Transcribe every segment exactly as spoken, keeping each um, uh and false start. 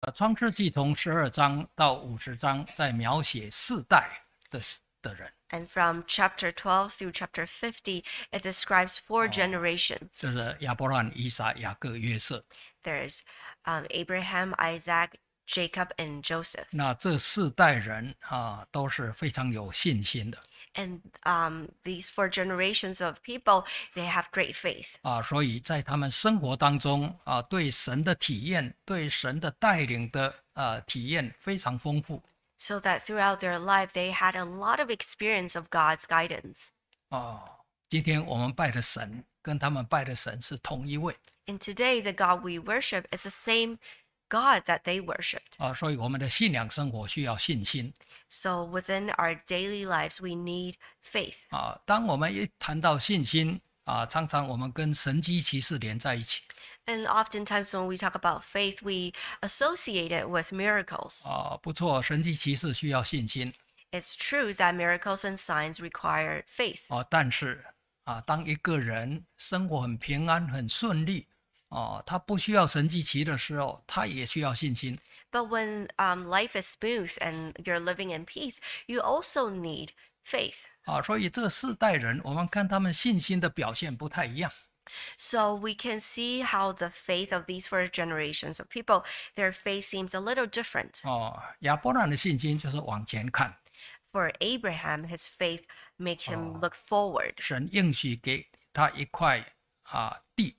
创世纪从十二章到五十章在描写世代的的人， And from chapter twelve through chapter fifty, it describes four generations. 就是亚伯兰、以撒、雅各、约瑟。 There's um, Abraham, Isaac, Jacob, and Joseph. 那这四代人啊都是非常有信心的 And um, these four generations of people, they have great faith. 啊，所以在他们生活当中啊，对神的体验、对神的带领的呃体验非常丰富 So that throughout their life, they had a lot of experience of God's guidance. 啊。今天我们拜的神跟他们拜的神是同一位 And today, the God we worship is the same God that they worshipped. 啊，所以我们的信仰生活需要信心 So within our daily lives, we need faith. 啊。当我们一谈到信心啊，常常我们跟神迹奇事连在一起 And oftentimes when we talk about faith, we associate it with miracles. 啊。不错，神迹奇事需要信心 It's true that miracles and signs require faith. 啊，但是啊，当一个人生活很平安、很顺利哦，他不需要神迹奇的时候，他也需要信心 But when um, life is smooth and you're living in peace, you also need faith. 啊。所以这四代人，我们看他们信心的表现不太一样 So we can see how the faith of these four generations of people, their faith seems a little different. 哦。亚伯兰的信心就是往前看， For Abraham, his faith makes him look forward. 神应许给他一块啊地，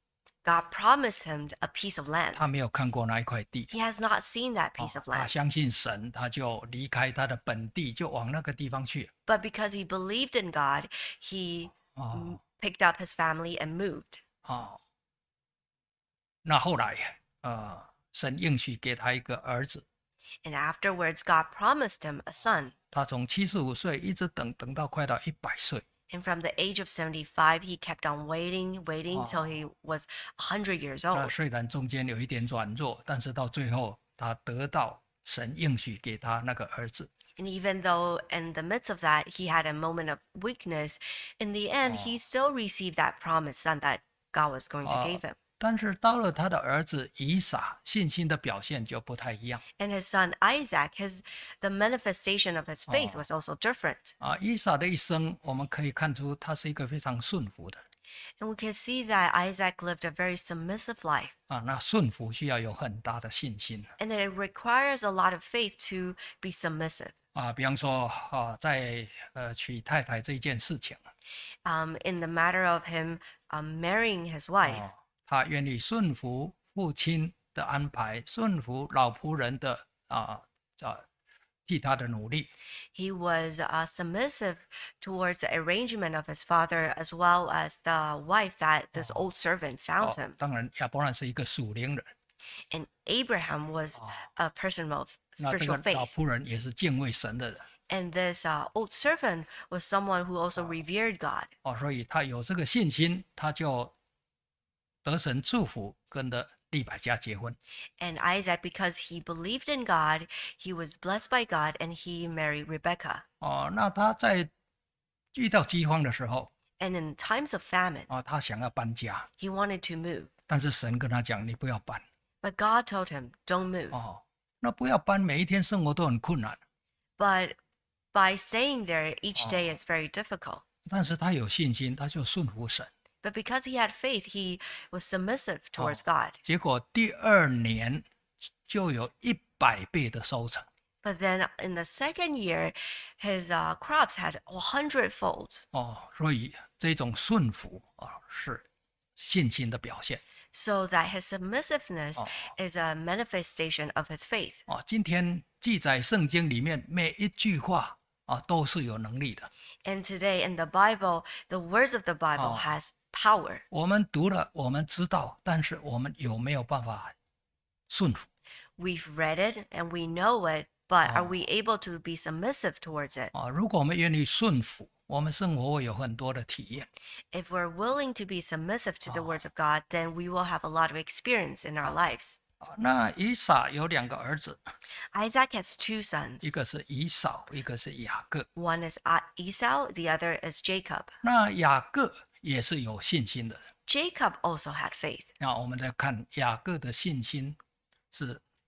God promised him a piece of land. 他没有看过那一块地。 He has not seen that piece of 他 land. 相信神，他就离开他的本地，就往那个地方去。 But because he believed in God, he 哦 m- picked up his family and moved. 哦，那后来呃，神应许给他一个儿子， And afterwards, God promised him a son. 他从七十五岁一直等等到快到一百岁。 And from the age of seventy-five, he kept on waiting, waiting till he was one hundred years 那 old. 虽然中间有一点软弱，但是到最后他得到神应许给他那个儿子。 And even though in the midst of that, he had a moment of weakness, in the end, he still received that promised son that God was going to give him. 但是到了他的儿子以撒，信心的表现就不太一样 And his son Isaac, his the manifestation of his faith was also different. 啊。以撒的一生，我们可以看出他是一个非常顺服的 And we can see that Isaac lived a very submissive life. 啊。那顺服需要有很大的信心 And it requires a lot of faith to be submissive. 啊。比方说啊，在呃娶太太这件事情 Um, in the matter of him um, marrying his wife, 啊，他愿意顺服父亲的安排，顺服老仆人的啊啊替他的努力 he was uh, submissive towards the arrangement of his father as well as the wife that this old servant 哦 found him. 当然，亚伯兰是一个属灵人， And Abraham was a person of 那这 spiritual 个老 faith. 仆人也是敬畏神的人 And this uh, old servant was someone who also revered God. 哦，所以他有这个信心，他就得神祝福，跟着利百加结婚 And Isaac, because he believed in God, he was blessed by God and he married Rebekah. 哦。那他在遇到饥荒的时候 And in times of famine, 啊，他想要搬家， he wanted to move. 但是神跟他讲：“你不要搬 But God told him, don't move. 哦。”那不要搬，每一天生活都很困难。 But by staying there, each day is very difficult. 但是他有信心，他就顺服神。 But because he had faith, he was submissive towards God. 结果第二年就有一百倍的收成 But then in the second year, his uh, crops had a hundredfold. 哦。所以这种顺服啊、哦、是信心的表现 So that his submissiveness is a manifestation of his faith. 哦。今天记载圣经里面每一句话啊、都是有能力的。 And today in the Bible, the words of the Bible has power. 我们读了，我们知道，但是我们有没有办法顺服？ We've read it and we know it, but are we able to be submissive towards it? 啊，如果我们愿意顺服，我们生活会有很多的体验。 If we're willing to be submissive to the words of God, then we will have a lot of experience in our lives. 啊，那以撒有两个儿子， Isaac has two sons. 一个是以扫，一个是雅各。 One is A- Esau, the other is Jacob. 那雅各也是有信心的人。 Jacob also had faith. 那我们再看雅各的信心是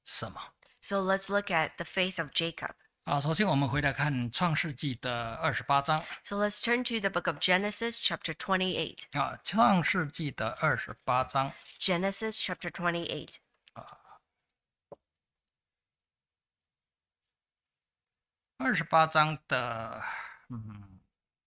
什么？ So let's look at the faith of Jacob. 啊，首先我们回来看创世纪的二十八章 So let's turn to the book of Genesis, chapter twenty-eight. 啊，创世纪的二十八章 Genesis, chapter twenty-eight. 二十八章的嗯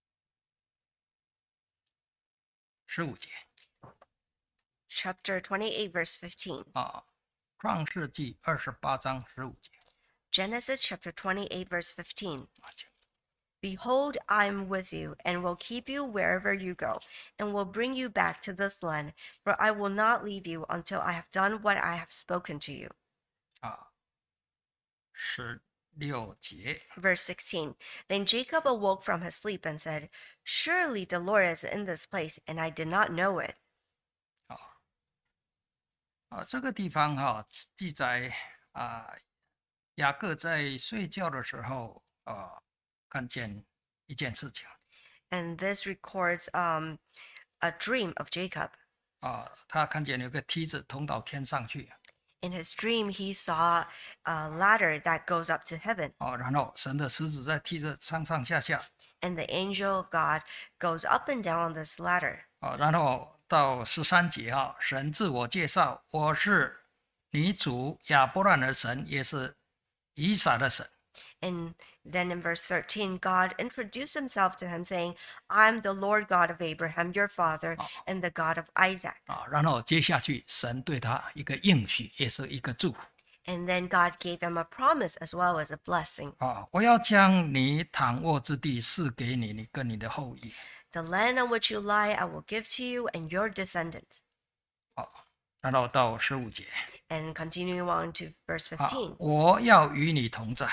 十五节 Chapter twenty-eight, verse fifteen. 啊，创世纪二十八章十五节 Genesis, chapter twenty-eight, verse fifteen. 啊，请 Behold, I am with you, and will keep you wherever you go, and will bring you back to this land, for I will not leave you until I have done what I have spoken to you. 啊，十六节 Verse sixteen. Then Jacob awoke from his sleep and said, Surely the Lord is in this place, and I did not know it. 啊，这个地方哈、记载啊，雅各在睡觉的时候啊，看见一件事情 And this records um, a dream of Jacob. 啊，他看见有个梯子通到天上去 In his dream, he saw a ladder that goes up to heaven, 啊，然后神的狮子在梯子上上下下 and the angel of God goes up and down on this ladder. 啊，然后到十三节啊，神自我介绍，我是你主亚伯兰的神，也是以撒的神 And then in verse thirteen, God introduced himself to him, saying, I'm the Lord God of Abraham, your father, and the God of Isaac. 啊，然后接下去神对他一个应许，也是一个祝福 And then God gave him a promise as well as a blessing. 啊，我要将你躺卧之地赐给你，你跟你的后裔。 The land on which you lie, I will give to you and your descendants. 然后到十五节 And continuing on to verse 啊 fifteen, ， 我要与你同在。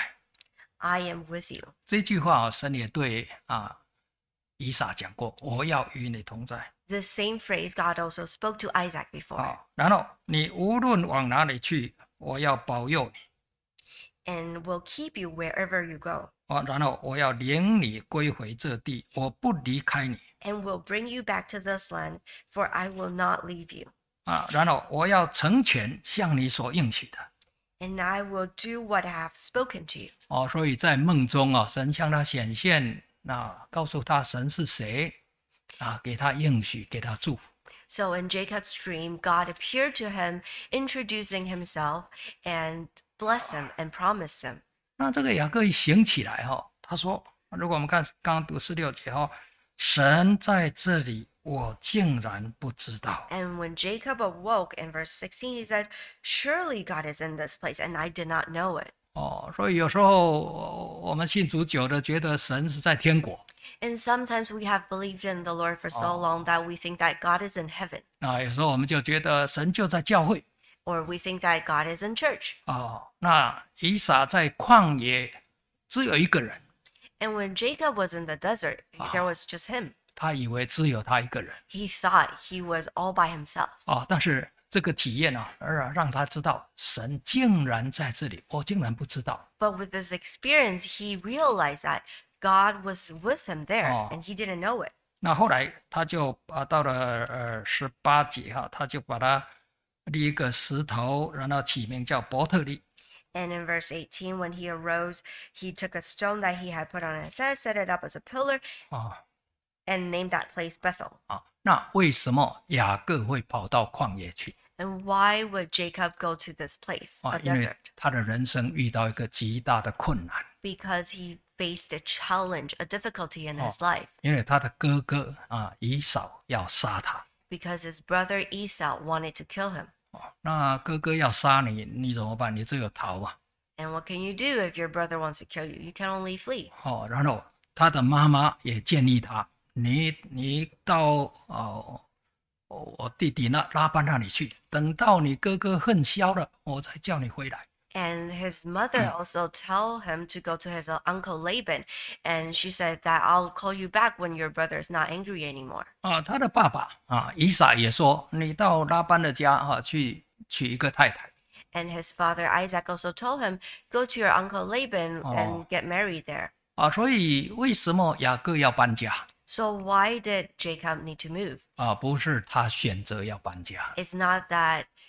I am with you. 这句话啊，神也对啊以撒讲过，我要与你同在 This same phrase God also spoke to Isaac before. 啊。然后你无论往哪里去，我要保佑你 And will keep you wherever you go. 啊。然后我要领你归回这地，我不离开你 And will bring you back to this land, for I will not leave you. 啊。然后我要成全向你所应许的 And I will do what I have spoken to you. 哦。所以在梦中啊，神向他显现，啊，告诉他神是谁啊，给他应许，给他祝福。 So in Jacob's dream, God appeared to him, introducing himself and blessed him and promised him. 那这个雅各一醒起来哈、哦，他说：“如果我们看刚刚读十六节哈、哦，神在这里，我竟然不知道 And when Jacob awoke in verse sixteen, he said, Surely God is in this place, and I did not know it. 哦。所以有时候我们信主久了，觉得神是在天国 And sometimes we have believed in the Lord for so long that we think that God is in heaven, 啊，有时候我们就觉得神就在教会 or we think that God is in church. 哦。那以撒在旷野只有一个人， And when Jacob was in the desert, there was just him. 他以为只有他一个人 He thought he was all by himself. 哦。但是这个体验啊，而让他知道神竟然在这里，我竟然不知道。 But with this experience, he realized that God was with him there, Oh. and he didn't know it. 那后来他就啊到了呃十八节哈，他就把它立一个石头，然后起名叫伯特利 And in verse eighteen, when he arose, he took a stone that he had put on his head, set it up as a pillar, 啊 and named that place Bethel. 啊。那为什么雅各会跑到旷野去 And why would Jacob go to this place, 啊 a？ 因为 desert? 他的人生遇到一个极大的困难， Because he faced a challenge, a difficulty in Oh. his life. 因为他的哥哥啊以扫要杀他 Because his brother Esau wanted to kill him. 哦。那哥哥要杀你，你怎么办？你只有逃啊 And what can you do if your brother wants to kill you? You can only flee. 哦。然后他的妈妈也建议他，你你到哦。我弟弟那拉班那里去，等到你哥哥恨消了，我再叫你回来。 And his mother also tell him to go to his uh, uncle Laban. And she said that I'll call you back when your brother is not angry anymore. 啊，他的爸爸啊，以撒也说，你到拉班的家啊去娶一个太太。 And his father Isaac also told him, go to your uncle Laban Oh. and get married there. 啊，所以为什么雅各要搬家？ So why did Jacob need to move? 啊，不是他选择要搬家， It's not that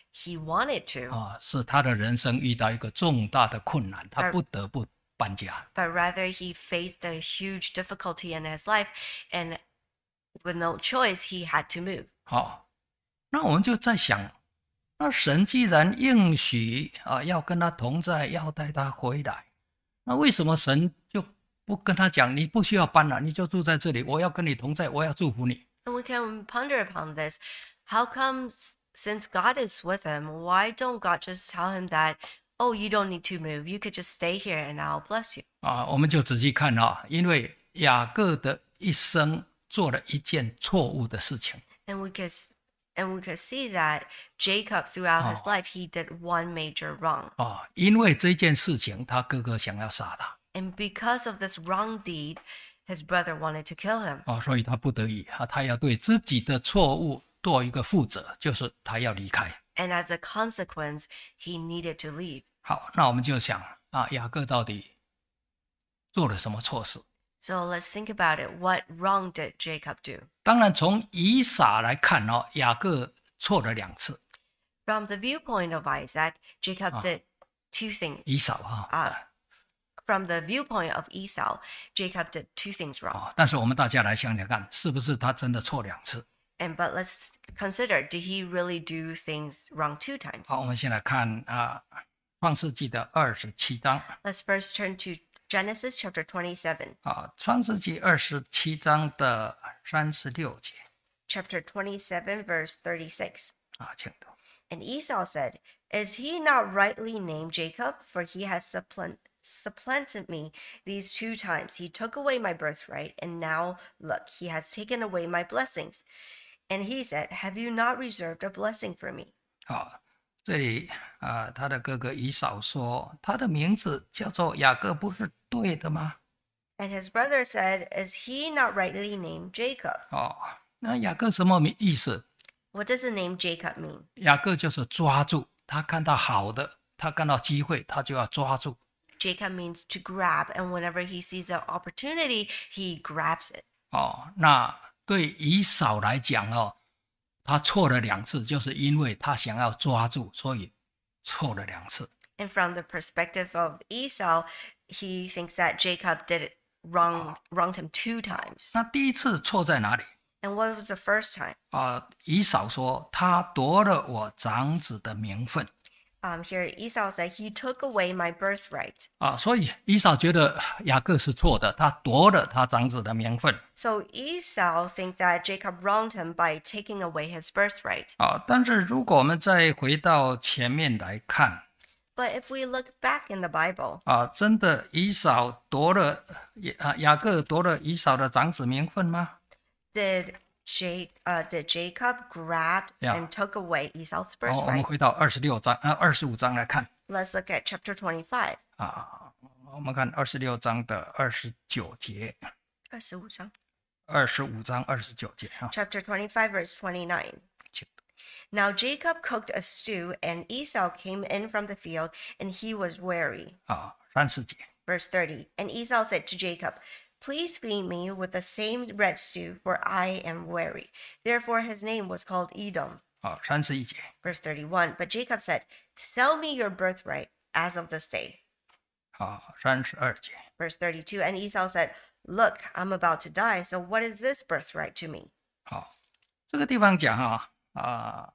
he wanted to, 啊，是他的人生遇到一个重大的困难，他而不得不搬家。 but rather he faced a huge difficulty in his life, and with no choice, he had to move. 好，那我们就在想，那神既然应许啊要跟他同在，要带他回来，那为什么神就不跟他讲，你不需要搬了，你就住在这里，我要跟你同在，我要祝福你。 And we can ponder upon this. How comes, since God is with him, why don't God just tell him that, oh, you don't need to move, you could just stay here and I'll bless you? 啊，我们就仔细看啊，因为雅各的一生做了一件错误的事情。 And we could and we could see that Jacob, throughout his Oh. life, he did one major wrong. 啊，因为这件事情，他哥哥想要杀他。 And because of this wrong deed, his brother wanted to kill him. 啊，所以他不得已啊，他要对自己的错误做一个负责，就是他要离开。 And as a consequence, he needed to leave. 好，那我们就想啊，雅各到底做了什么错事？ So let's think about it. What wrong did Jacob do? 当然，从以撒来看哦，雅各错了两次。 From the viewpoint of Isaac, Jacob Ah. did two things. 以扫啊， Uh, from the viewpoint of Esau, Jacob did two things wrong. 啊，但是我们大家来想想看，是不是他真的错两次？ And but let's consider, did he really do things wrong two times? 好，我们先来看啊，《创世纪》的二十七章 Let's first turn to Genesis chapter twenty-seven. 啊，《创世纪》二十七章的三十六节 Chapter twenty-seven, verse thirty-six. 啊，请读。 And Esau said, Is he not rightly named Jacob? For he has supplant, supplanted me these two times. He took away my birthright, and now look, he has taken away my blessings. And he said, Have you not reserved a blessing for me? 好，这里啊，他的哥哥以扫说，他的名字叫做雅各，不是对的吗？ And his brother said, Is he not rightly named Jacob? 哦，那雅各什么意思？ What does the name Jacob mean? 雅各就是抓住，他看到好的，他看到机会，他就要抓住。 Jacob means to grab, and whenever he sees an opportunity, he grabs it. 哦，那对以扫来讲哦，他错了两次，就是因为他想要抓住，所以错了两次。 And from the perspective of Esau, he thinks that Jacob did it wrong, wronged him two times. 那第一次错在哪里？ And what was the first time? 啊、以扫说他夺了我长子的名分 Um, here Esau said, He took away my birthright. 啊，所以以扫觉得雅各是错的，他夺了他长子的名分 So Esau think that Jacob wronged him by taking away his birthright. 啊。但是如果我们再回到前面来看 But if we look back in the Bible, 啊，真的以扫夺了啊雅各夺了以扫的长子名分吗？ did Jake, uh, did Jacob grab Yeah. and took away Esau's 好，我们 birthright? 回到二十六章啊二十五章来看 Let's look at chapter twenty-five. 啊，我们看二十六章的二十九节， 二十五章二十五章二十九节啊， Chapter twenty-five, verse twenty-nine. 请 Now Jacob cooked a stew, and Esau came in from the field, and he was weary. 啊三十节 Verse thirty. And Esau said to Jacob, Please feed me with the same red stew, for I am weary. Therefore his name was called Edom. 啊三十一节 Verse thirty-one. But Jacob said, Sell me your birthright as of this day. 啊三十二节 Verse thirty-two. And Esau said, Look, I'm about to die, so what is this birthright to me? 好，这个地方讲啊啊，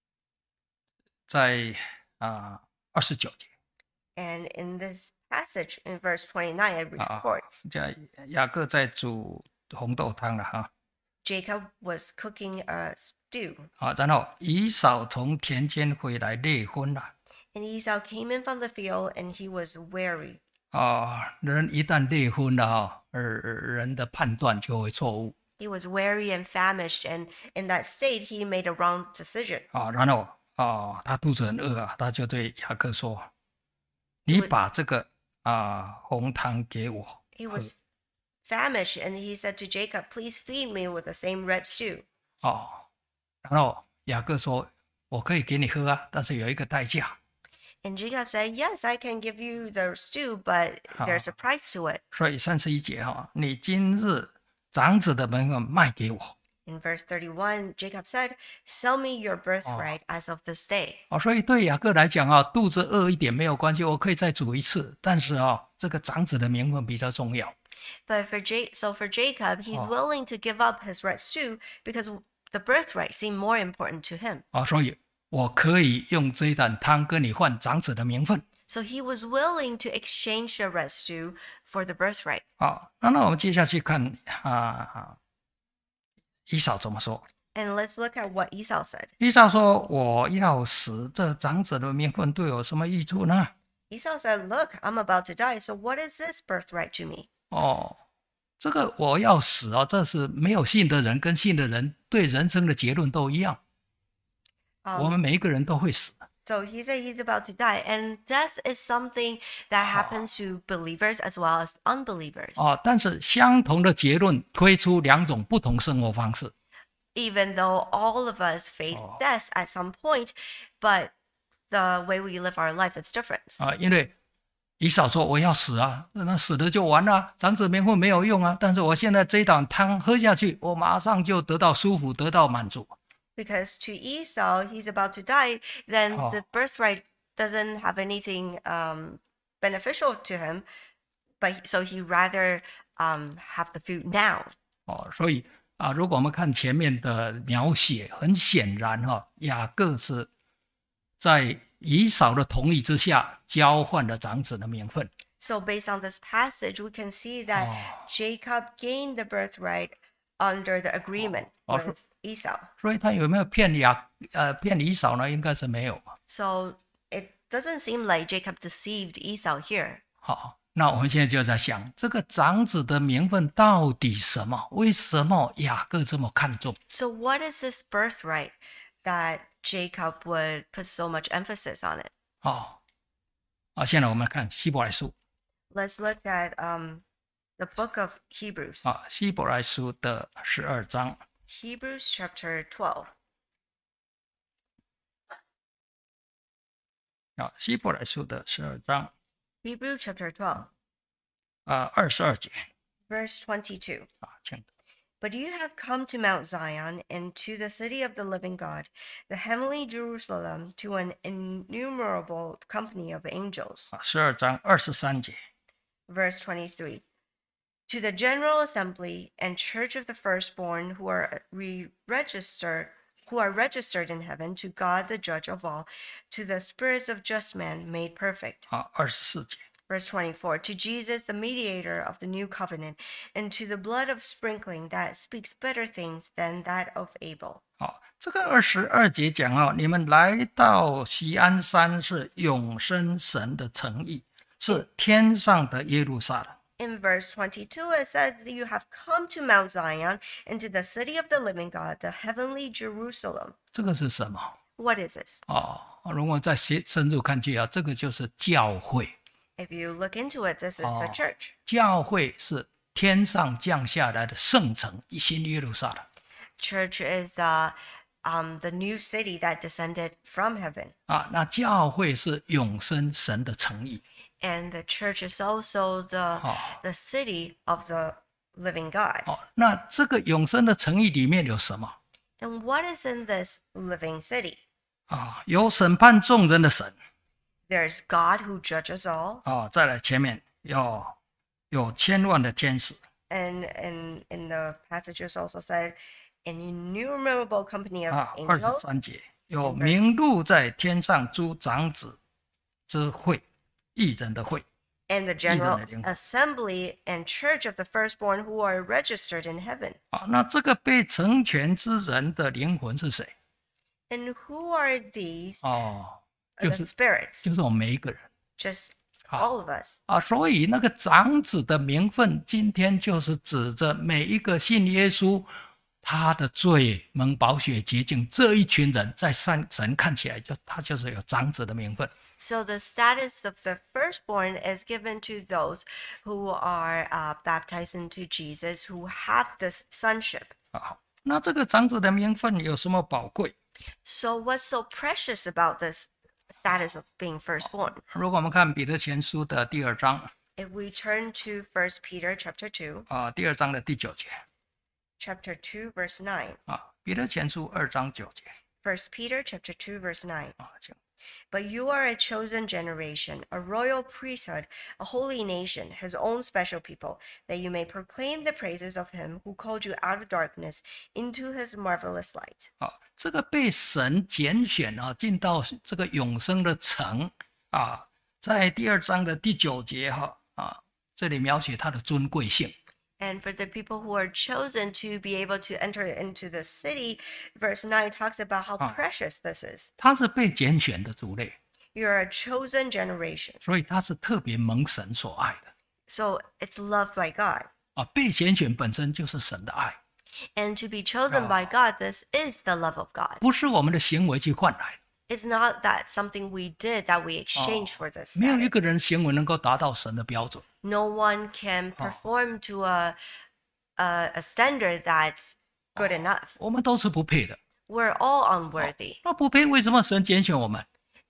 在啊二十九节 And in this passage, in verse twenty-nine, it 啊 reports 叫雅各在煮红豆汤了哈 Jacob was cooking a stew. 啊，然后以扫从田间回来累昏了 And Esau came in from the field, and he was weary. 啊，人一旦累昏了哈，而人的判断就会错误 He was weary and famished, and in that state, he made a wrong decision. 啊，然后啊他肚子很饿啊，他就对雅各说：“你把这个啊红汤给我。” He was famished, and he said to Jacob, Please feed me with the same red stew. 哦，然后雅各说：“我可以给你喝啊，但是有一个代价。 And Jacob said, Yes, I can give you the stew, but there's a price to it. 所以三十一节哈、你今日长子的名分卖给我， In verse thirty-one, Jacob said, "Sell me your birthright as of this day." 哦，所以对雅各来讲啊，肚子饿一点没有关系，我可以再煮一次。但是啊，这个长子的名分比较重要。 But for Ja- so for Jacob, he's willing to give up his red stew because the birthright seemed more important to him. 啊，所以我可以用这一碗汤跟你换长子的名分。 So he was willing to exchange the red stew for the birthright. 好，那那我们接下去看啊，以扫怎么说？ And let's look at what Esau said. 以扫说：“我要死，这长子的名分对我有什么益处呢？” Esau said, "Look, I'm about to die, so what is this birthright to me?" 哦，这个我要死哦，这是没有信的人跟信的人对人生的结论都一样。 Um, 我们每一个人都会死。 So he said he's about to die, and death is something that happens to believers as well as unbelievers. 哦，但是相同的结论推出两种不同生活方式。 Even though all of us face death at some point, but the way we live our life is different. 啊，因为以扫说我要死啊，那死了就完了，长子名分没有用啊。但是我现在这一碗汤喝下去，我马上就得到舒服，得到满足。 Because to Esau, he's about to die, then Oh. the birthright doesn't have anything um, beneficial to him, but so he rather um, have the food now. 哦，所以啊，如果我们看前面的描写，很显然哈、哦，雅各是在以扫的同意之下交换了长子的名分。 So based on this passage, we can see that Oh. Jacob gained the birthright under the agreement Oh. with Esau. 所以他有没有骗雅呃骗以扫呢？应该是没有。 So it doesn't seem like Jacob deceived Esau here. 好，那我们现在就在想，这个长子的名分到底什么？为什么雅各这么看重？ So what is this birthright that Jacob would put so much emphasis on it? 哦，啊，现在我们看希伯来书 Let's look at um, the book of Hebrews. 啊，希伯来书的十二章 Hebrews chapter twelve. 啊，希伯来书的十二章 Hebrews chapter twelve, 啊二十二节 verse twenty-two. 啊，请 But you have come to Mount Zion and to the city of the living God, the heavenly Jerusalem, to an innumerable company of angels. 啊十二章二十三节 Verse twenty-three. To the general assembly and church of the firstborn who are re-registered who are registered in heaven, to God the judge of all, to the spirits of just men made perfect. 啊二十四节 Verse twenty-four. To Jesus, the mediator of the new covenant, and to the blood of sprinkling that speaks better things than that of Abel. 好，这个二十二节讲哦，你们来到锡安山是永生神的诚意，是天上的耶路撒冷。 In verse twenty-two, it says that you have come to Mount Zion and to the city of the living God, the heavenly Jerusalem. 这个是什么？ What is this? 哦，如果再深深入看去啊，这个就是教会。 If you look into it, this is the Oh. church. 教会是天上降下来的圣城，新耶路撒冷。 Church is uh, um, the new city that descended from heaven. 啊，那教会是永生神的诚意。 And the church is also the, Oh. the city of the living God. 哦，那这个永生的诚意里面有什么？ And what is in this living city? 啊，有审判众人的神。 There's God who judges all, 哦，再来前面有有千万的天使。 and and in the passages also said an innumerable company of 啊，二十 angels. 三节有名录在天上诸长子之会，义人的会。 And the general 义人的灵。 assembly and church of the firstborn who are registered in heaven. 啊，那这个被成全之人的灵魂是谁？ And who are these? 哦， Uh, 就 the 是 spirits. 就是我们每一个人。 Just 好 all of us. 啊，所以那个长子的名分，今天就是指着每一个信耶稣，他的罪蒙宝血洁净这一群人，在神神看起来就他就是有长子的名分。 So the status of the firstborn is given to those who are uh, baptized into Jesus, who have this sonship. 啊，那这个长子的名分有什么宝贵？ So what's so precious about this status of being firstborn? 如果我们看彼得前书的第二章 If we turn to First Peter chapter two, 啊，第二章的第九节， chapter two, verse nine. 啊，彼得前书二章九节 First Peter chapter two, verse nine. 啊，请 But you are a chosen generation, a royal priesthood, a holy nation, his own special people, that you may proclaim the praises of him who called you out of darkness into his marvelous light. 啊，这个被神拣选啊，进到这个永生的城啊，在第二章的第九节哈啊，这里描写他的尊贵性。 And for the people who are chosen to be able to enter into the city, verse nine talks about how Ah. precious this is. 他是被拣选的族类， You are a chosen generation. 所以他是特别蒙神所爱的 So it's loved by God. 啊。被拣选本身就是神的爱， And to be chosen by God, this is the love of God. 不是我们的行为去换来的。 It's not that something we did that we exchanged for this. 没有一 status. 个人行为能够达到神的标准 No one can perform to a, a a standard that's good enough. 我们都是不配的。 We're all unworthy. 那不配，为什么神拣选我们？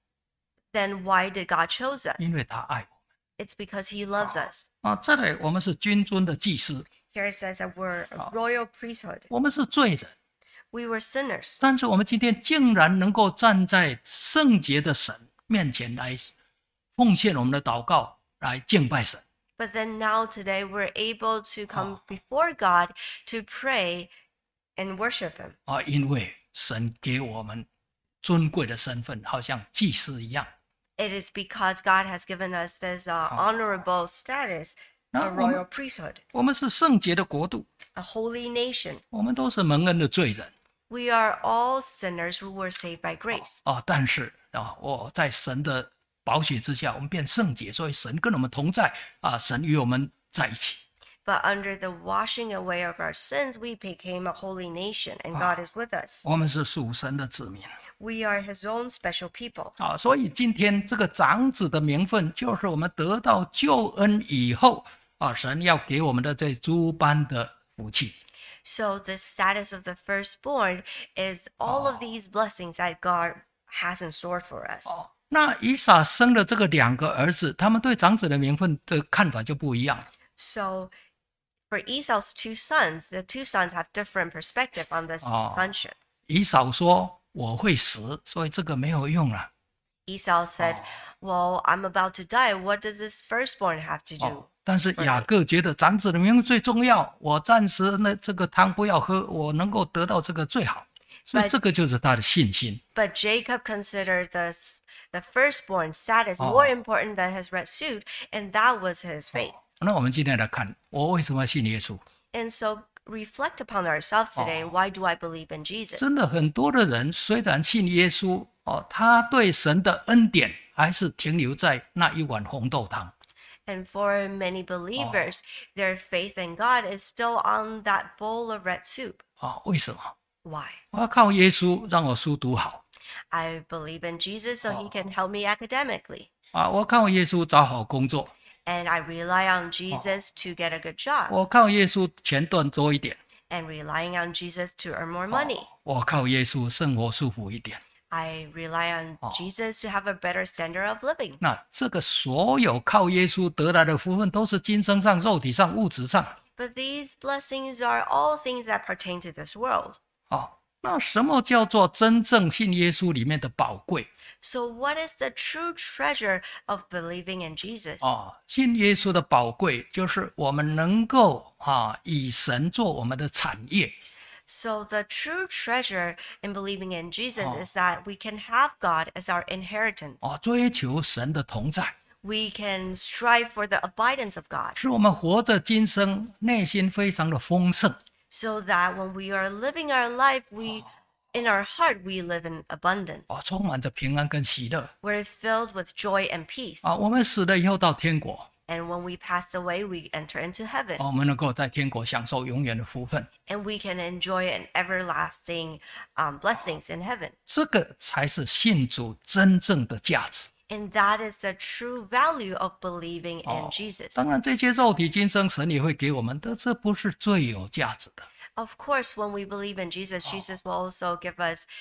Then why did God chose us? 因为他爱我 It's because he loves us. 啊。这里我们是君尊的祭司， Here it says that we're a royal priesthood. 我们是罪人， We were sinners. 但是我们今天竟然能够站在圣洁的神面前来奉献我们的祷告，来敬拜神。 But then now today we're able to come before God to pray and worship him. 啊，因为神给我们尊贵的身份，好像祭司一样。 It is because God has given us this uh, honorable status, a 那我们 royal priesthood, 我们是圣洁的国度， a holy nation. 我们都是蒙恩的罪人 We are all sinners who were saved by grace. 啊。但是啊，我在神的宝血之下，我们变圣洁，所以神跟我们同在啊，神与我们在一起。 But under the washing away of our sins, we became a holy nation, and God is with us. 我们是属神的子民 We are his own special people. 啊，所以今天这个长子的名分，就是我们得到救恩以后啊，神要给我们的这诸般的福气。 So the status of the firstborn is all of these blessings that God has in store for us. 哦，那以撒生了这个两个儿子，他们对长子的名分的看法就不一样了。 So for Esau's two sons, the two sons have different perspective on this Oh. sonship. 以扫说我会死，所以这个没有用了。 Esau said, well, I'm about to die. What does this firstborn have to do? 哦，但是雅各觉得长子的名分最重要，我暂时那这个汤不要喝，我能够得到这个最好。所以 But- 这个就是他的信心。 But Jacob considered this, the firstborn status Oh. more important than his red suit, and that was his faith. 那我们今天来看，我为什么信耶稣？ And so reflect upon ourselves today. Why do I believe in Jesus? 真的很多的人虽然信耶稣哦，他对神的恩典还是停留在那一碗红豆汤。 And for many believers, their faith in God is still on that bowl of red soup. 哦，为什么？ Why? 我要靠耶稣让我书读好 I believe in Jesus so he can help me academically. 啊，我靠耶稣找好工作， And I rely on Jesus to get a good job. 我靠耶稣钱赚多一点， And relying on Jesus to earn more money. 我靠耶稣生活舒服一点。 I rely on Jesus to have a better standard of living. 那这个所有靠耶稣得来的福分，都是今生上、肉体上、物质上。 But these blessings are all things that pertain to this world. 哦，那什么叫做真正信耶稣里面的宝贵？ So what is the true treasure of believing in Jesus? 哦，信耶稣的宝贵，就是我们能够啊以神做我们的产业。 So the true treasure in believing in Jesus is that we can have God as our inheritance. 哦，追求神的同在， We can strive for the abidance of God 使我们活着今生内心非常的丰盛。 so that when we are living our life, we in our heart we live in abundance. 哦，充满着平安跟喜乐。 We're filled with joy and peace. 啊，我们死了以后到天国， And when we pass away, we enter into heaven. 哦我们能够在天国享受永远的福分。 And we can enjoy an everlasting um, blessings in heaven. 这个才是信主真正的价值。 And that is the true value of believing in Jesus. 当然，这些肉体今生神也会给我们，但这不是最有价值的。 Of course, when we believe in Jesus, Jesus will also give us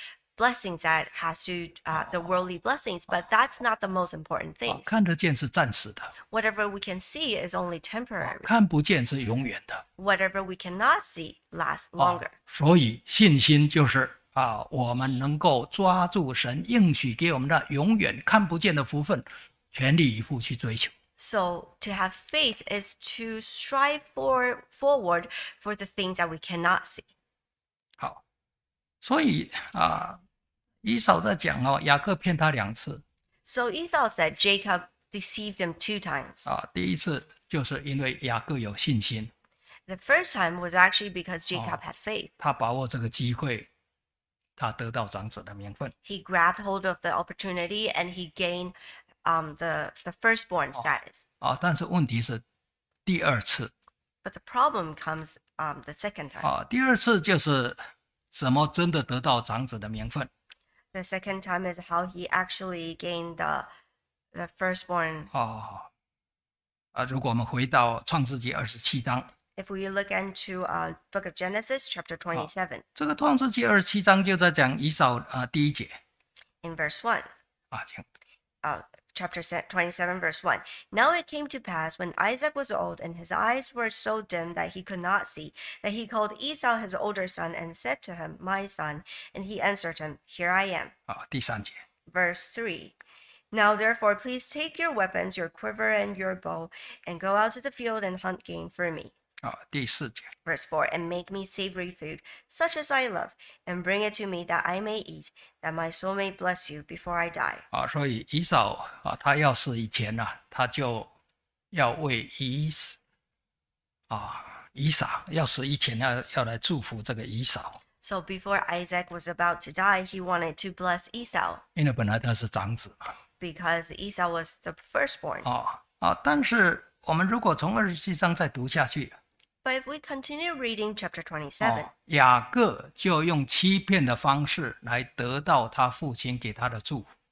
blessings that has to uh, the worldly blessings, but that's not the most important 啊 things. 看得见是暂时的， Whatever we can see is only 啊 temporary. 看不见是永远的。 Whatever we cannot see lasts 啊 longer. 所以信心就是啊，我们能够抓住神应许给我们的永远看不见的福分，全力以赴去追求。 So to have faith is to strive for forward for the things that we cannot see. 好，所以啊，以扫在讲哦，雅各骗他两次 So Esau said Jacob deceived him two times. 啊，第一次就是因为雅各有信心， The first time was actually because Jacob had faith. 他把握这个机会，他得到长子的名分。 He grabbed hold of the opportunity and he gained um, the, the firstborn status. 啊，但是问题是第二次 But the problem comes um, the second time. 啊，第二次就是怎么真的得到长子的名分 The second time is how he actually gained the, the firstborn. 啊啊！如果我们回到创世纪二十七章， If we look into uh, book of Genesis, chapter twenty-seven, 这个创世纪二十七章就在讲以扫啊第一节 in verse one, 啊，请 uh, chapter se- twenty-seven, verse one. Now it came to pass when Isaac was old and his eyes were so dim that he could not see, that he called Esau his older son and said to him, My son. And he answered him, Here I am. 啊第三节 Verse three. Now therefore, please take your weapons, your quiver and your bow, and go out to the field and hunt game for me. 啊第四节 Verse four, and make me savory food, such as I love, and bring it to me that I may eat, that my soul may bless you before I die. 啊，所以以扫啊，他要死以前呢、他就要为以扫啊以撒要死以前要要来祝福这个以扫， So before Isaac was about to die, he wanted to bless Esau, 因为本来他是长子嘛 because Esau was the firstborn. 啊啊，但是我们如果从二十七章再读下去， But if we continue reading chapter twenty-seven, 哦，雅各就用欺骗的方式来得到他父亲给他的祝福。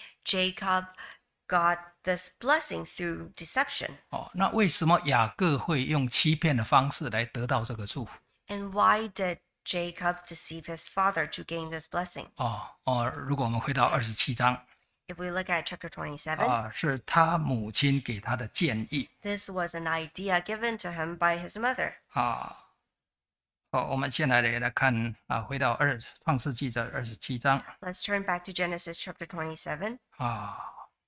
Jacob got this blessing through deception. 哦，那为什么雅各会用欺骗的方式来得到这个祝福？ And why did Jacob deceive his father to gain this blessing? 哦哦，如果我们回到二十七章 If we look at chapter twenty-seven, 啊，是他母亲给他的建议 this was an idea given to him by his mother. 啊。好，我们现在来来看啊，回到二创世纪的二十七章 Let's turn back to Genesis chapter twenty-seven, 啊，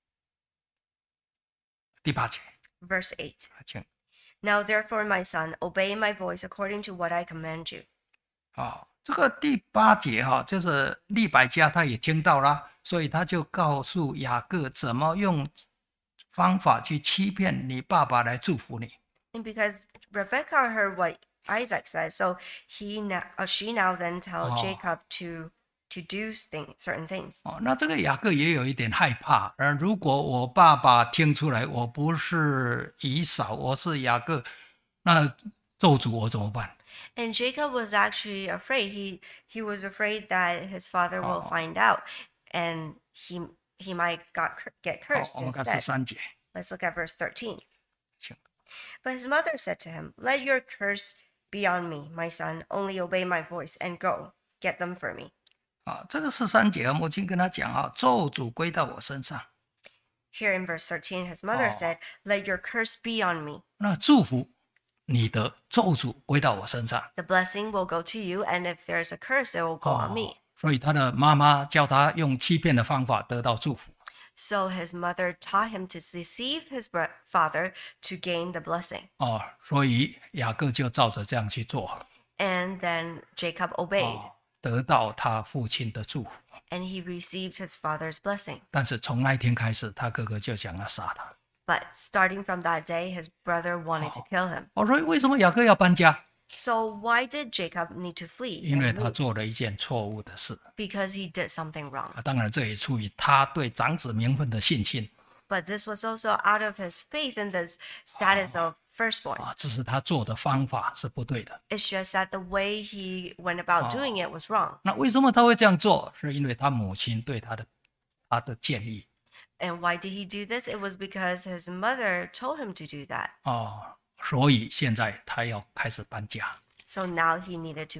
第八节， verse eight. 请 Now therefore, my son, obey my voice according to what I command you. 啊，这个第八节哈、就是利百加他也听到了，所以他就告诉雅各怎么用方法去欺骗你爸爸来祝福你。 And because Rebekah heard what Isaac said, so he now, uh, she now then tell Oh. Jacob to to do thing, certain things. 哦，那这个雅各也有一点害怕。而如果我爸爸听出来我不是以扫，我是雅各，那咒诅我怎么办？ And Jacob was actually afraid. He he was afraid that his father will Oh. find out, and he he might got cur- get 好， cursed 我们看十 instead. 三节， Let's look at verse thirteen. 请 But his mother said to him, Let your curse be on me, my son. Only obey my voice and go get them for me. 啊，这个十三节，母亲跟他讲啊，咒诅归到我身上， Here in verse thirteen, his mother Oh. said, Let your curse be on me. 那祝福你的咒诅归到我身上。 The blessing will go to you, and if there's a curse, it will go on me. 所以他的妈妈教他用欺骗的方法得到祝福。 So his mother taught him to deceive his bro- father to gain the blessing. 哦，所以雅各就照着这样去做， And then Jacob obeyed, 哦，得到他父亲的祝福。 and he received his father's blessing. 但是从那一天开始，他哥哥就想要杀他。 But starting from that day, his brother wanted to kill him. 哦，所以为什么雅各要搬家？ So why did Jacob need to flee? 因为 and 他 move? 做了一件错误的事 Because he did something wrong. 啊。当然，这也出于他对长子名分的信心 But this was also out of his faith in this status of firstborn. 啊，只是他做的方法是不对的。 It's just that the way he went about doing it was wrong. 那为什么他会这样做？是因为他母亲对他的他的建议 And why did he do this? It was because his mother told him to do that. 哦，所以现在他要开始搬家。 So now he needed to move.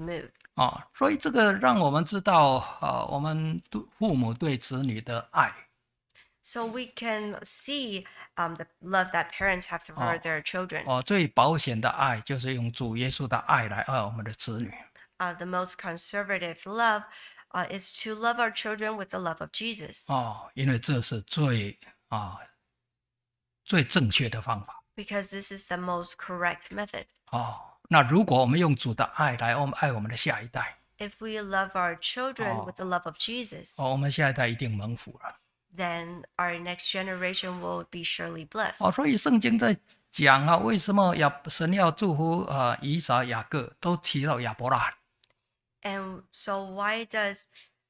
啊，所以这个让我们知道，呃，我们对父母对子女的爱。 So we can see um, the love that parents have for 哦 their children. 哦，最保险的爱就是用主耶稣的爱来爱我们的子女。 Uh, the most conservative love uh, is to love our children with the love of Jesus, 哦，因为这是最啊最正确的方法。 because this is the most correct method. 哦，那如果我们用主的爱来我们爱我们的下一代， If we love our children Oh. with the love of Jesus, 哦，我们下一代一定蒙福了。 then our next generation will be surely blessed. 哦，所以圣经在讲啊，为什么亚神要祝福呃以撒、雅各，都提到亚伯拉罕。 And so why does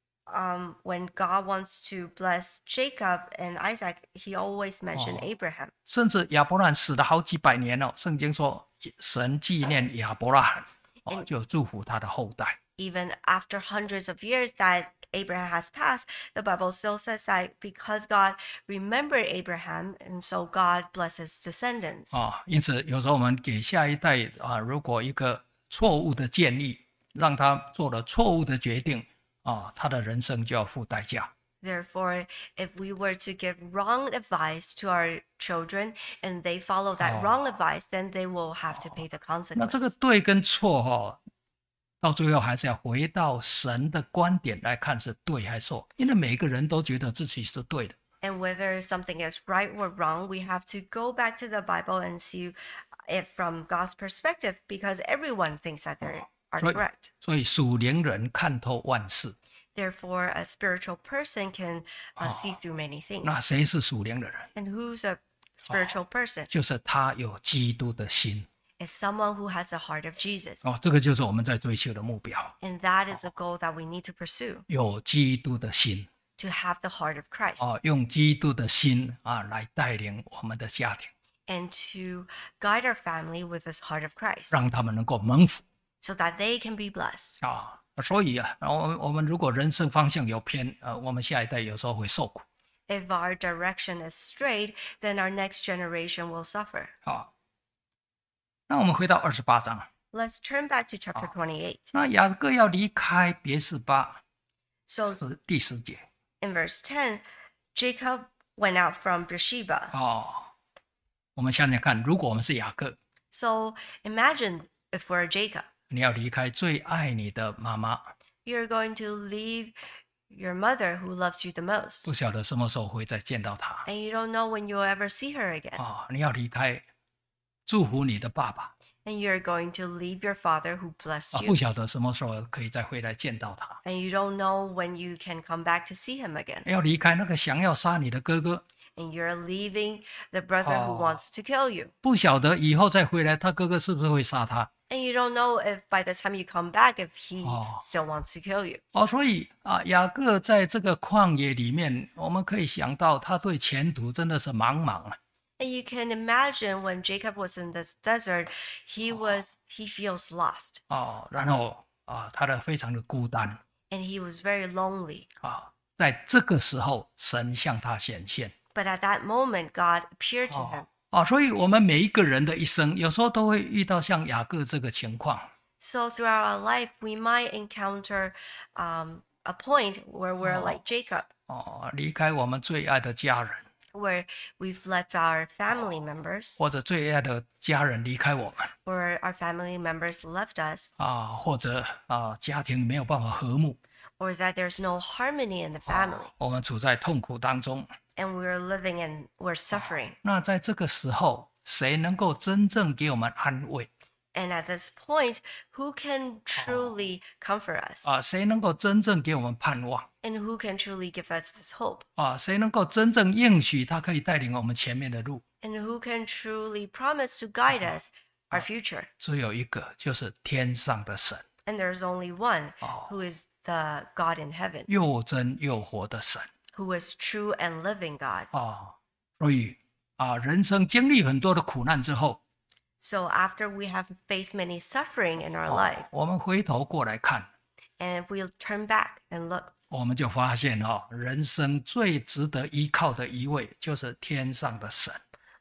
um, when God wants to bless Jacob and Isaac, he always mentioned Oh. Abraham? 甚至亚伯拉罕死了好几百年了，圣经说神纪念亚伯拉罕，哦， And- 就祝福他的后代。 Even after hundreds of years that Abraham has passed, the Bible still says that because God remembered Abraham, and so God blesses descendants. 啊，因此有时候我们给下一代啊，如果一个错误的建议，让他做了错误的决定啊，他的人生就要付代价。 Therefore, if we were to give wrong advice to our children and they follow that Oh. wrong advice, then they will have to pay the 那这个 consequence. 对跟错哈、到最后还是要回到神的观点来看是对还是错，因为每个人都觉得自己是对的。 And whether something is right or wrong, we have to go back to the Bible and see it from God's perspective, because everyone thinks that they are 所以 correct. 所以属灵人看透万事。 Therefore, a spiritual person can uh, see through many things. 那谁是属灵的人？ And who's a spiritual person? 就是他有基督的心 It's someone who has the heart of Jesus. 哦，这个就是我们在追求的目标， And that is a goal that we need to pursue, 有基督的心 to have the heart of Christ 哦，用基督的心啊来带领我们的家庭， and to guide our family with this heart of Christ 让他们能够蒙福 so that they can be blessed. 啊。所以啊，我们我们如果人生方向有偏，呃，我们下一代有时候会受苦 If our direction is straight, then our next generation will suffer. 啊。那我们回到二十八章， Let's turn back to chapter twenty-eight. 那雅各要离开别是巴， So 是第十节 in verse ten, Jacob went out from Beersheba. 哦。我们想想看，如果我们是雅各， So imagine if we're Jacob, 你要离开最爱你的妈妈， you're going to leave your mother who loves you the most, 不晓得什么时候会再见到她 and you don't know when you'll ever see her again. 啊、你要离开，祝福你的爸爸 And you're going to leave your father who 啊、 blessed 不 you, 晓得什么时候可以再回来见到他。 and you don't know when you can come back to see him again. 要离开那个想要杀你的哥哥， And you're leaving the brother who Oh. wants to kill you. 不晓得以后再回来，他哥哥是不是会杀他？ And you don't know if by the time you come back, if he Oh. still wants to kill you. 哦，所以啊，雅各在这个旷野里面，我们可以想到他对前途真的是茫茫啊。 And you can imagine when Jacob was in this desert, he was he feels lost 哦，然后啊，他的非常的孤单 and he was very lonely. 啊，在这个时候，神向他显现。 But at that moment, God appeared to him. 啊，所以我们每一个人的一生，有时候都会遇到像雅各这个情况。 So throughout our life, we might encounter um, a point where we're Oh. like Jacob, 哦，离开我们最爱的家人， where we've left our family members, 或者最爱的家人离开我们 or our family members left us, 啊，或者啊，家庭没有办法和睦， or that there's no harmony in the family, 我们处在痛苦当中。 and we're living and we're suffering. 那在这个时候，谁能够真正给我们安慰 And at this point, who can truly comfort us? 啊？谁能够真正给我们盼望 And who can truly give us this hope? 啊？谁能够真正应许他可以带领我们前面的路？ And who can truly promise to guide us our future? 只有一个，就是天上的神， And there's only one, Oh. who is the God in heaven, 又真又活的神 who is true and living God. 啊。所以啊，人生经历很多的苦难之后， So after we have faced many suffering in our 哦 life, 我们回头过来看， and if we turn back and look, 我们就发现哦，人生最值得依靠的一位就是天上的神。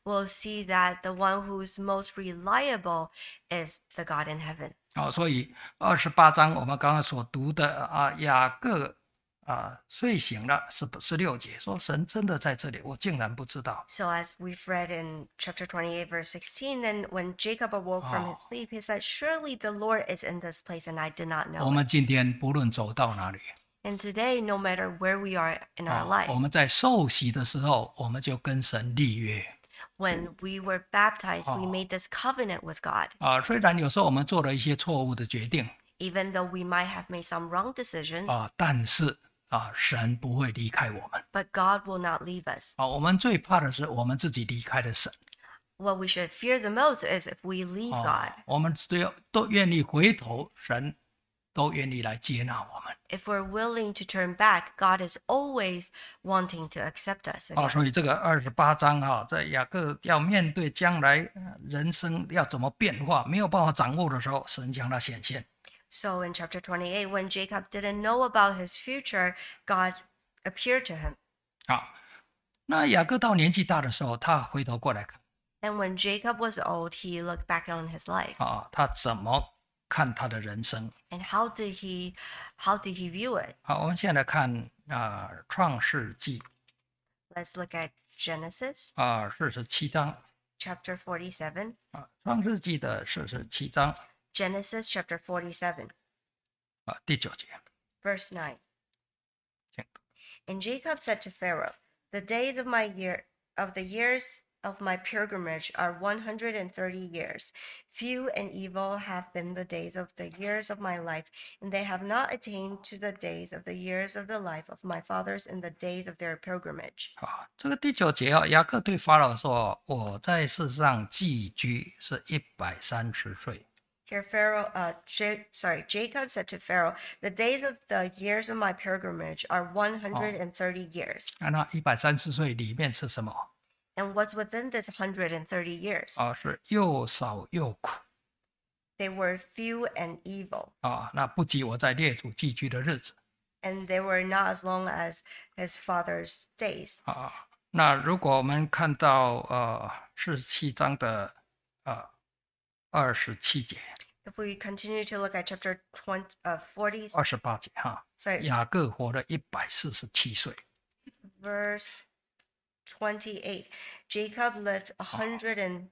we'll see that the one who's most reliable is the God in heaven. 哦，所以二十八章我们刚刚所读的啊，雅各啊睡醒了，十十六节说神真的在这里，我竟然不知道。 So as we've read in chapter twenty-eight, verse sixteen, then when Jacob awoke from his Oh. sleep, he said, "Surely the Lord is in this place, and I did not 我 know it." 们今天不论走到哪里， And today, no matter where we are in our 啊， life, 我们在受洗的时候，我们就跟神立约 when we were baptized, we Oh. made this covenant with God. 啊。虽然有时候我们做了一些错误的决定 Even though we might have made some wrong decisions, 啊，但是啊，神不会离开我们 but God will not leave us. 啊。我们最怕的是我们自己离开了神 What we should fear the most is if we leave 啊 God. 我们只要都愿意回头，神都愿意来接纳我们 If we're willing to turn back, God is always wanting to accept us 啊。 again. 所以这个二十八章哈、在雅各要面对将来呃人生要怎么变化，没有办法掌握的时候，神将它显现。 So in chapter twenty-eight, when Jacob didn't know about his future, God appeared to him. 啊，那雅各到年纪大的时候，他回头过来看 And when Jacob was old, he looked back on his life. 啊，他怎么看他的人生？ And how did he how did he view it? 好，我们现在来看啊，《创世纪》 Let's look at Genesis 啊，四十七章 chapter forty-seven. 啊，《创世纪》的四十七章 Genesis chapter forty-seven, 啊，第九节， verse nine. 请 And Jacob said to Pharaoh, "The days of my year of the years of my pilgrimage are one hundred and thirty years. Few and evil have been the days of the years of my life, and they have not attained to the days of the years of the life of my fathers in the days of their pilgrimage." 啊，这个第九节啊，雅各对法老说：“我在世上寄居是一百三十岁。 Here Pharaoh, uh, J- sorry, Jacob said to Pharaoh, "The days of the years of my pilgrimage are one hundred and thirty years." 啊，那一百三十岁里面是什么？ And what's within this one hundred and thirty years? 啊，是又少又苦 They were few and evil, 啊，那不及我在列祖寄居的日子 and they were not as long as his father's days. 啊。那如果我们看到呃四十七章的呃二十七节、 If we continue to look at chapter twenty, uh, forty, 二十八节哈， sorry, 雅各活了一百四十七岁 verse twenty-eight, Jacob lived a hundred and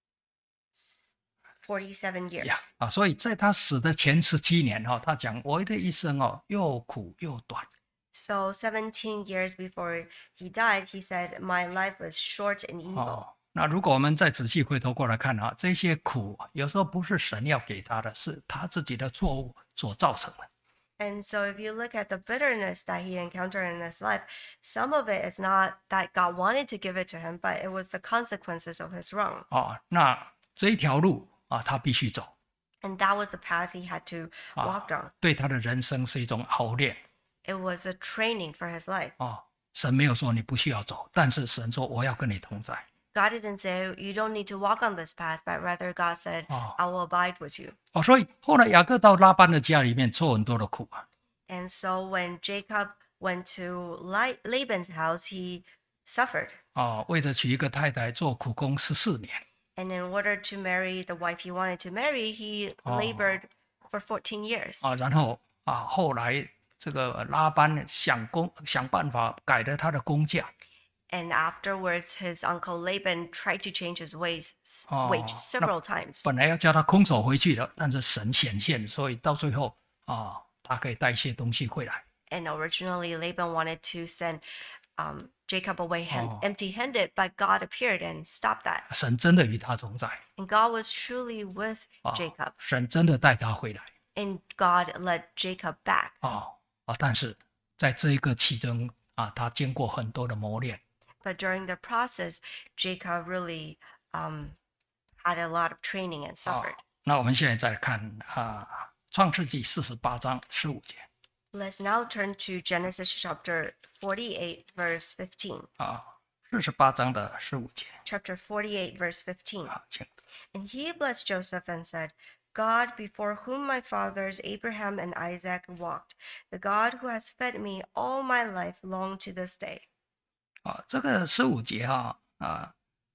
forty-seven years. 呀啊，所以在他死的前十七年哈、他讲我的一生哦又苦又短 So seventeen years before he died, he said, "My life was short and evil." 哦。那如果我们再仔细回头过来看啊，这些苦有时候不是神要给他的，是他自己的错误所造成的。 And so if you look at the bitterness that he encountered in his life, some of it is not that God wanted to give it to him, but it was the consequences of his wrong. 哦，那这一条路啊，他必须走 And that was the path he had to 啊 walk down. 对他的人生是一种熬炼 It was a training for his life. 哦。神没有说你不需要走，但是神说我要跟你同在 God didn't say, "You don't need to walk on this path," but rather God said, Oh. "I will abide with you." 哦。所以后来雅各到拉班的家里面受很多的苦啊 And so when Jacob went to La- Laban's house, he suffered. 哦，为了娶一个太太做苦工十四年 And in order to marry the wife he wanted to marry, he Oh. labored for fourteen years. 啊，然后啊后来这个拉班想工想办法改了他的工价 And afterwards, his uncle Laban tried to change his ways, Oh, wage several times. 本来要叫他空手回去的，但是神显现，所以到最后啊，他可以带一些东西回来。 And originally, Laban wanted to send um, Jacob away hand- Oh. empty-handed, but God appeared and stopped that. 神真的与他同在 And God was truly with 啊 Jacob, 神真的带他回来 and God led Jacob back. 啊啊！但是在这一个其中啊，他经过很多的磨练 But during the process, Jacob really um, had a lot of training and 啊 suffered.。 那我们现在再看啊，《创世纪》四十八章十五节 Let's now turn to Genesis chapter forty-eight, verse fifteen. 啊，四十八章的十五节 Chapter forty-eight, verse fifteen. 啊，请 And he blessed Joseph and said, "God, before whom my fathers Abraham and Isaac walked, the God who has fed me all my life long to this day." 啊，这个十五节哈啊，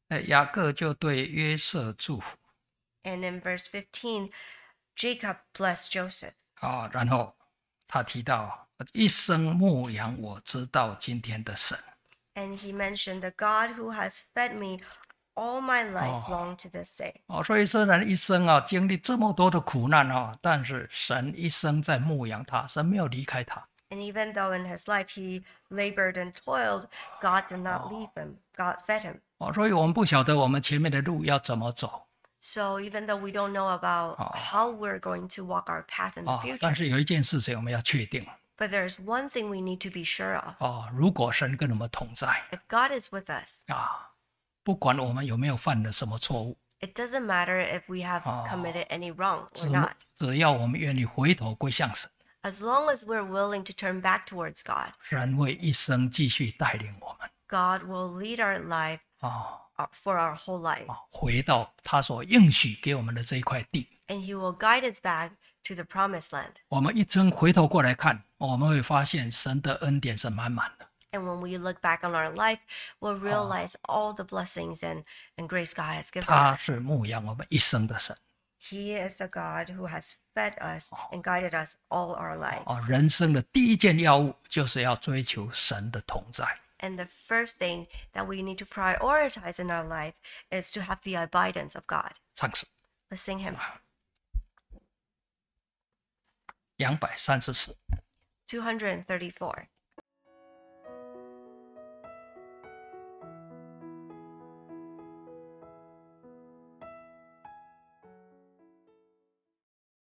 呃，雅各就对约瑟祝福 And in verse fifteen, Jacob blessed Joseph. 啊，然后他提到一生牧养我知道今天的神 And he mentioned the God who has fed me all my life Oh. long to this day. 哦，所以虽然一生啊经历这么多的苦难啊，但是神一生在牧养他，神没有离开他。 And even though in his life he labored and toiled, God did not leave him. God fed him. 哦，所以我们不晓得我们前面的路要怎么走 So even though we don't know about Oh. how we're going to walk our path in the 啊， future, 但是有一件事情我们要确定 but there's one thing we need to be sure of. 哦，如果神跟我们同在 If God is with us, 啊，不管我们有没有犯了什么错误， it doesn't matter if we have Oh. committed any wrong or 只 not. 只要我们愿意回头归向神， As long as we're willing to turn back towards God, 神会一生继续带领我们 God will lead our life 啊 uh, for our whole life. 啊，回到他所应许给我们的这一块地。 And he will guide us back to the promised land. 我们一真回头过来看，我们会发现神的恩典是满满的。 And when we look back on our life, we'll realize all the blessings and, and grace God has given 他 us. 是牧养我们一生的神 He is the God who has fed us and guided us all our life. 啊！人生的第一件要务就是要追求神的同在。 And the first thing that we need to prioritize in our life is to have the abidance of God. 唱诗 Let's sing him. 两百三十四。 two hundred thirty-four.